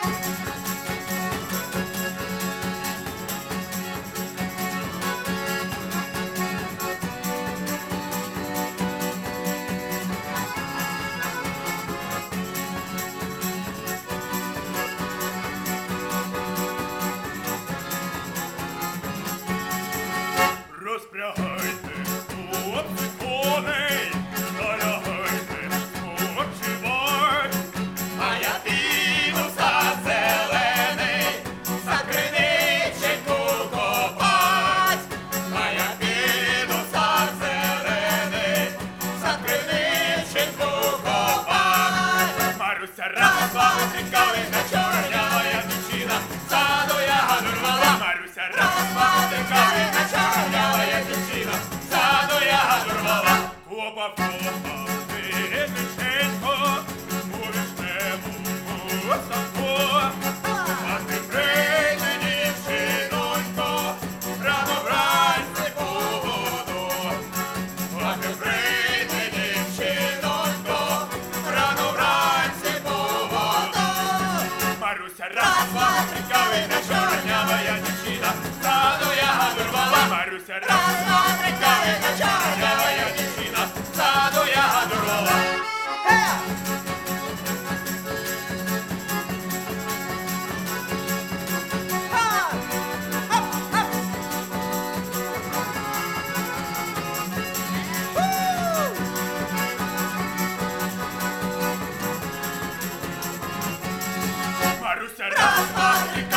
Розпрягайте, хлопці, коней, налягайте, спочивай. А я піду в сад зелений, за криниченьку копать. А я піду в сад зелений, за криниченьку копать. Маруся, раз, Два, три, калина чорнява, я дівчина, саду ягоду рвала. Маруся, раз, Два, три, калина чорнява, я дівчина, саду ягоду рвала. копа, копа, вишенько, у вишневому садку. А ти прийди, дівчинонько, рано вранці по воду. А ти прийди, дівчинонько, рано вранці по воду. Маруся, Раз, раз, два, три, калина чорнява, я дівчина, саду ягоду рвала. Маруся, раз, Раз, два, три, калина чорнява, я дівчина, саду ягоду рвала. Маруся, раз, Раз, два, три,